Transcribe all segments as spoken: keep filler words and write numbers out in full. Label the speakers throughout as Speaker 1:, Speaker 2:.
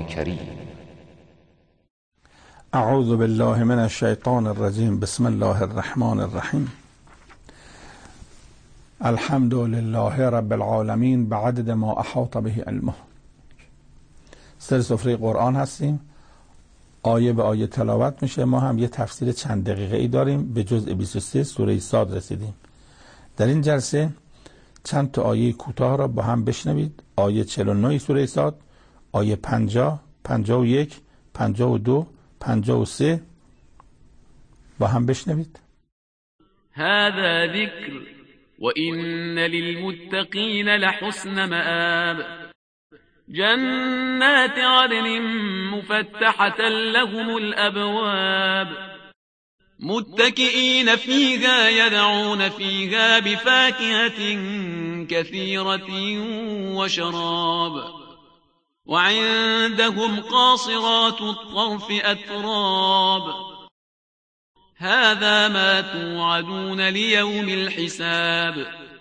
Speaker 1: قرآن کریم.
Speaker 2: اعوذ بالله من الشیطان الرجیم. بسم الله الرحمن الرحیم. الحمد لله رب العالمین بعدد ما احاط به علمه. سر سفره قرآن هستیم، آیه به آیه تلاوت میشه. ما هم یه تفسیر چند دقیقه ای داریم. به جزء بیست و سه سوره صاد رسیدیم. در این جلسه چند تا آیه کوتاه را با هم بشنوید. آیه چهل و نه سوره صاد، آیه پنجاه، پنجاه و یک، پنجاه و دو، پنجاه و سه با هم بشنوید.
Speaker 3: هذا ذکر وإن للمتقین لحسن مآب جنات عدن مفتحة لهم الأبواب متكئين فيها يدعون فيها بفاكهة كثيرة وشراب وعندهم قاصرات الطرف أتراب هذا ما توعدون ليوم الحساب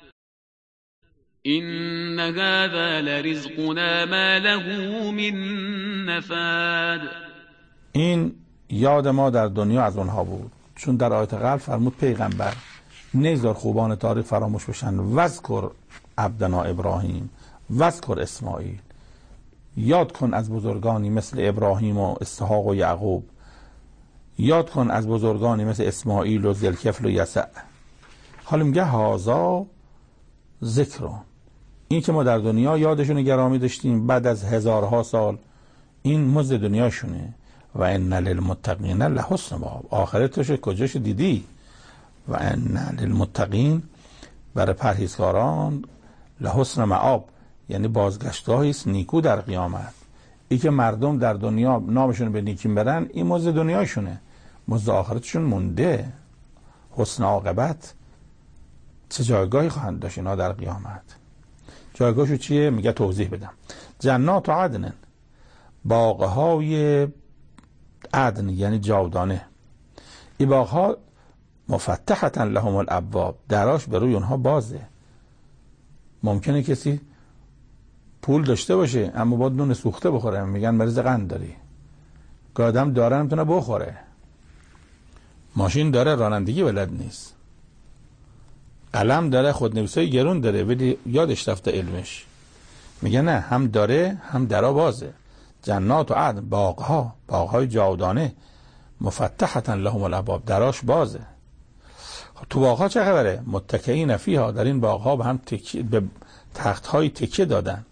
Speaker 3: إن هذا لرزقنا ما له من نفاد.
Speaker 2: این یاد ما در دنیا از اونها بود، چون در آیت قبل فرمود پیغمبر نگذار خوبان تاریخ فراموش بشن. وذکر عبدنا ابراهیم وذکر اسماعیل. یاد کن از بزرگانی مثل ابراهیم و اسحاق و یعقوب. یاد کن از بزرگانی مثل اسماعیل و ذوالکفل و یسع. حالا میگه هازا ذکرون. این که ما در دنیا یادشون گرامی داشتیم، بعد از هزارها سال این مزد دنیاشونه. و ان للمتقین لحسن مآب. آخرتش کجاش دیدی؟ و ان للمتقین، برای پرهیزکاران، لحسن مآب، یعنی بازگشتگاهی است نیکو در قیامت. ای که مردم در دنیا نامشون به نیکی برن، این مزد دنیاشونه، مزد آخرتشون مونده. حسن عاقبت چه جایگاهی خواهند داشت اینا در قیامت؟ جایگاهشو چیه؟ میگه توضیح بدم. جنات و عدن، باغهای عدن یعنی جاودانه. این باغها مفتحة لهم الابواب، دراش به روی اونها بازه. ممکنه کسی پول داشته باشه اما باید نون سوخته بخوره، میگن مریض قند داری. که آدم داره نمیتونه بخوره، ماشین داره رانندگی بلد نیست، قلم داره خودنویسای گرون داره ولی یادش رفته علمش. میگه نه، هم داره هم درا بازه. جنات و عدن، باغها، باغهای جاودانه، مفتحة لهم الابواب، دراش بازه. تو باغها چه خبره؟ متکئین فیها، در این باغها به هم تکیه، به تختهای تکیه دادن.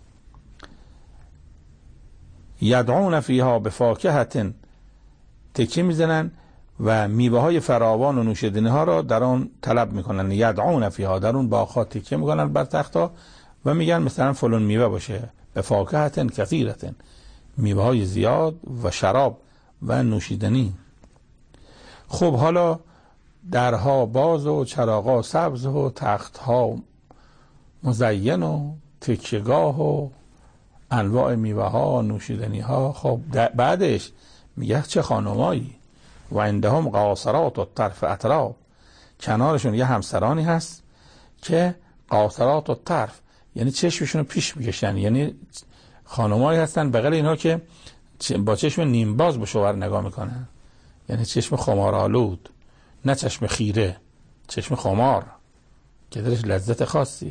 Speaker 2: یدعون فیها بفاکهة، تکیه میزنن و میوه های فراوان و نوشیدنی ها را در آن طلب میکنن. یدعون فیها، در اون باغها تکیه میکنن بر تختها و میگن مثلا فلان میوه باشه. بفاکهة کثیرة، میوه های زیاد، و شراب و نوشیدنی. خب حالا درها باز و چراغا سبز و تختها مزین و تکیهگاه و انواع میوه ها نوشیدنی ها. خب بعدش میگه چه خانمایی. و عندهم قاصرات الطرف اتراب، کنارشون یه همسرانی هست که قاصرات الطرف یعنی چشمشون رو پیش میکشن، یعنی خانمایی هستن بغل اینها که با چشم نیمباز به شوهر نگاه میکنن، یعنی چشم خمارآلود، نه چشم خیره، چشم خمار که درش لذت خاصیه.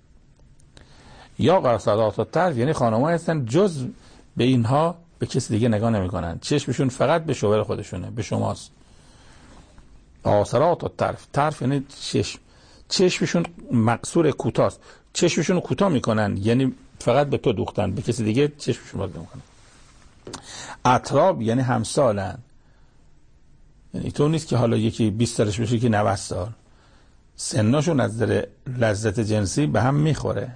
Speaker 2: یا قاصرات الطرف یعنی خانمایی هستن جز به اینها به کسی دیگه نگاه نمیکنن، چشمشون فقط به شوهر خودشونه، به شماست. قاصرات الطرف، طرف یعنی چشم، چشمشون مقصور کوتاست، چشمشون کوتاه میکنن یعنی فقط به تو دوختن، به کسی دیگه چشمشون باز نمیکنن. اتراب یعنی همسالن، یعنی تو نیست که حالا یکی بیست سالش بشه که نود سال، سناشون از در لذت جنسی به هم میخوره.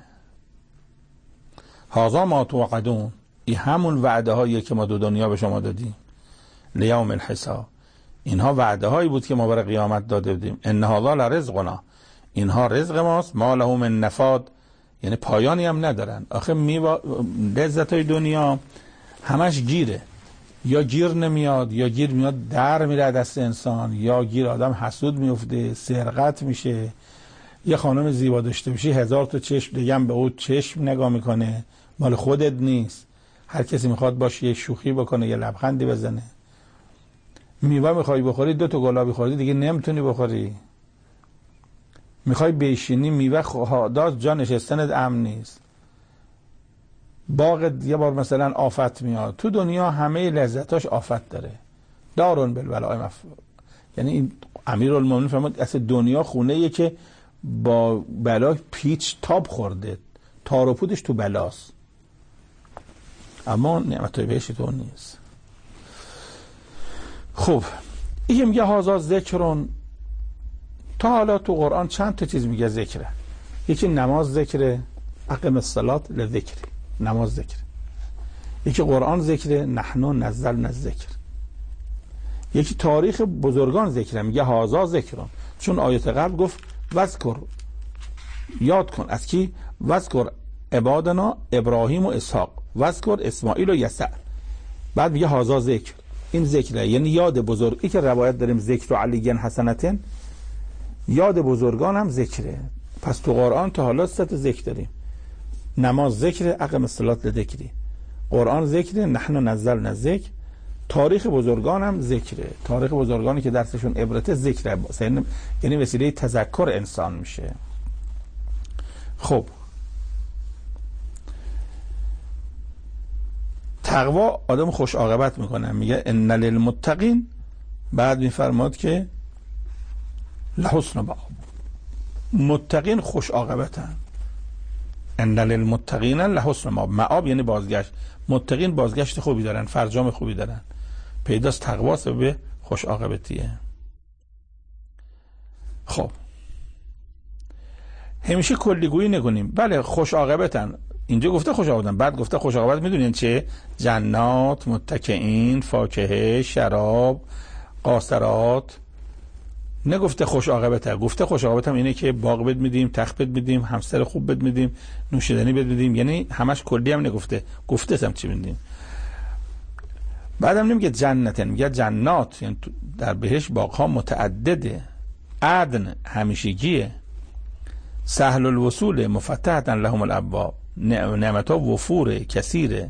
Speaker 2: هذا ما توعدون، این همون وعده هایی که ما دو دنیا به شما دادیم. لیوم الحساب، اینها وعده هایی بود که ما برای قیامت داده بودیم. ان هذا لرزقنا، اینها رزق ماست. ما له من نفاد، یعنی پایانی هم ندارن. آخه میوا لذت های دنیا همش گیره، یا گیر نمیاد یا گیر میاد در میره دست انسان، یا گیر آدم حسود میفته، سرقت میشه. یه خانم زیبا داشته باشی هزار تا چشم دیگه هم به او چشم نگاه میکنه، مال خودت نیست. هر کسی میخواد باشه یه شوخی بکنه، یه لبخندی بزنه. میوه میخوای بخوری، دو تا گلابی خوردی دیگه نمیتونی بخوری. میخوای بشینی میوه خداست، جا نشستنت امن نیست. باغ یه بار مثلا آفت میاد، تو دنیا همه لذتاش آفت داره. دارون بالبلاء مفعول، یعنی این امیرالمومنین فرمود اصل دنیا خونه ایه که با بلا پیچ تاب خورده، تار و پودش تو بلاست، اما نعمتای بهش تو نیست. خب این میگه هازا ذکرون. تا حالا تو قرآن چند تا چیز میگه ذکره. یکی نماز ذکره، اقم الصلاة لذکری، نماز ذکر. یکی قرآن ذکره، نحن نزلنا الذکر. یکی تاریخ بزرگان ذکره، میگه هازا ذکرون، چون آیت قبل گفت وذکر، یاد کن از کی؟ وذکر عبادنا ابراهیم و اسحاق، وذکر اسماعیل و یسع. بعد میگه هازا ذکر، این ذکره یعنی یاد بزرگی که روایت داریم ذکر و علیین حسنتن، یاد بزرگان هم ذکره. پس تو قرآن تا حالا سه تا ذکر داریم. نماز ذکر، اقم الصلاة لذکری، قرآن ذکر، نحن نزلنا الذکر، تاریخ بزرگان هم ذکره. تاریخ بزرگانی که درسشون عبرت ذکره، یعنی وسیله تذکر انسان میشه. خب تقوا آدم خوش عاقبت میکنه. میگه ان للمتقین، بعد میفرماد که لحسن مآب، متقین خوش عاقبتن. ان للمتقین لحسن مآب، مآب یعنی بازگشت. متقین بازگشت خوبی دارن، فرجام خوبی دارن. پیداست تقوا سبب خوش عاقبتیه. خب همیشه کلیگویی نکنیم. بله خوش عاقبتن، اینجا گفته خوش عاقبتن، بعد گفته خوش عاقبت میدونین چه؟ جنات، متکئین، فاکهه، شراب، قاصرات. نگفته خوش عاقبته، گفته خوش عاقبتم اینه که باغ بد میدیم، تخت بد میدیم، همسر خوب بد میدیم، نوشیدنی بد میدیم. یعنی همش کلی هم نگفته، گفته هم چی میدیم. بعدم نمیگه جنتن، میگه جنات، یعنی در بهش باغ ها متعدده، عدن همیشگیه، سهل الوصول، مفتحتن لهم الابواب، نعمت ها وفوره، کثیره.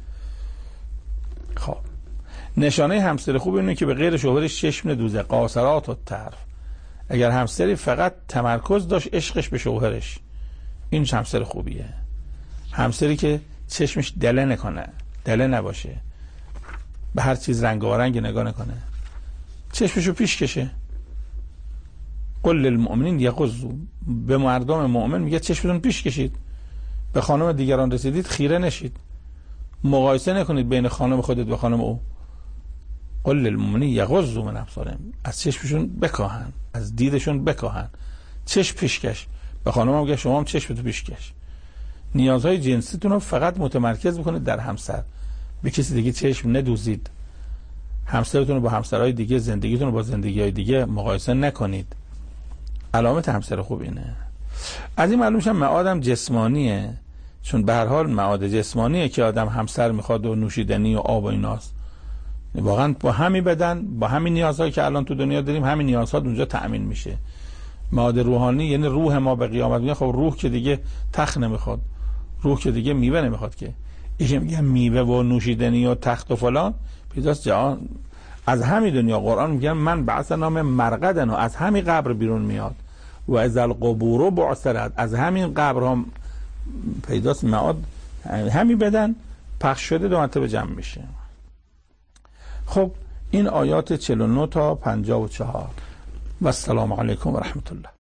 Speaker 2: خب نشانه همسر خوب اینه که به غیر شوهرش چشم ندوزه، قاصرات و طرف. اگر همسری فقط تمرکز داشت عشقش به شوهرش، این همسر خوبیه. همسری که چشمش دله نکنه، دله نباشه، به هر چیز رنگ و رنگ نگاه نکنه، چشمشو پیش کشه. قل للمؤمنین یغضوا، به مردم مؤمن میگه چشمتون پیش کشید، به خانم دیگران رسیدید خیره نشید، مقایسه نکنید بین خانم خودت و خانم او. قل للمؤمنین یغضوا من ابصارهم، از چشمشون بکاهن، از دیدشون بکاهن، چشم پیشکش. به خانم هم میگه شما هم چشمتو پیشکش. نیازهای جنسیتون رو فقط متمرکز بکنید در همسر، به کسی دیگه چشم ندوزید. همسرتون رو با همسرهای دیگه، زندگیتون رو با زندگی‌های دیگه مقایسه نکنید. علامت همسر خوب اینه. از این معلوم میشه معادم جسمانیه، چون به هر حال معاد جسمانیه که آدم همسر میخواد و نوشیدنی و آب و ایناست. واقعا با همین بدن، با همین نیازهایی که الان تو دنیا داریم، همین نیازها اونجا تأمین میشه. معاد روحانی یعنی روح ما به قیامت میاد. خب روح که دیگه تخت نمیخواد، روح که دیگه میوه نمیخواد که. ایشون میگه میوه و نوشیدنی و تخت و فلان پیداست جهان از همین دنیا. قرآن میگه من بعث نام مرقدن، و از همین قبر بیرون میاد. و از القبور بعثرت، از همین قبرها پیداست معاد همین بدن پخش شده دو مرتبه جمع میشه. خب این آیات چهل و نه تا پنجاه و چهار. و السلام علیکم و رحمت الله.